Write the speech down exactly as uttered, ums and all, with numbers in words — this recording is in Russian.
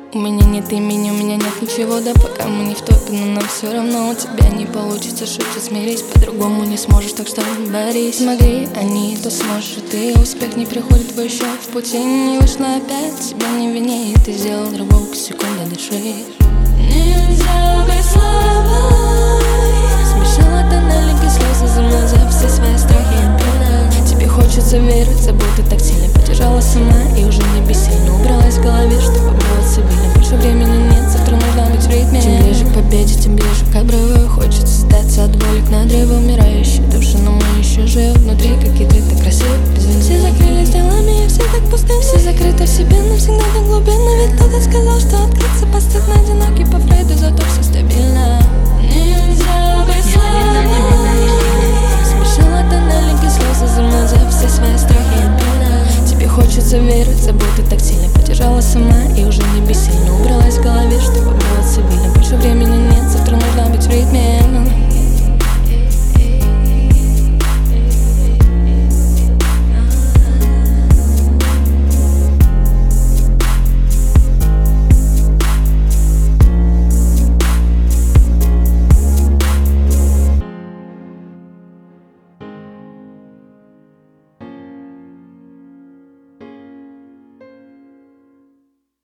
У меня нет имени, у меня нет ничего, да пока мы не в топе, но нам все равно у тебя не получится, шутить, смирись, по-другому не сможешь, так что борись. Смогли они, то сможешь и ты, успех не приходит, твой еще в пути не вышла опять, себя не вини, ты сделал рывок, секунда дыши. Нельзя быть слабой, смешала тоннелики слезы, земля за все свои страхи. Тебе хочется верить, будто так сильно поддержала сама и уже не бессильно убралась в голове, чтобы было цивильно. Больше времени нет, завтра нужно быть в ритме. Чем ближе к победе, тем ближе к обрыву. Хочется сдаться от боли к надрыву. Умирающие души, но мы еще живы внутри, как хитрый, так красиво, без вины. Все закрылись делами, и все так пусты. Все закрыто в себе, навсегда так глубинно. Ведь кто-то сказал, что открыться постыдно. Одинокий по Фрейду, зато все стабильно. Нельзя быть слабой, смешала тоннелики слезы, земля за все свои страхи. Тебе хочется верить, будто так сильно поддержала сама и уже не бессильно убралась в голове, чтобы было цивильно. Больше времени нет, завтра нужно быть в ритме.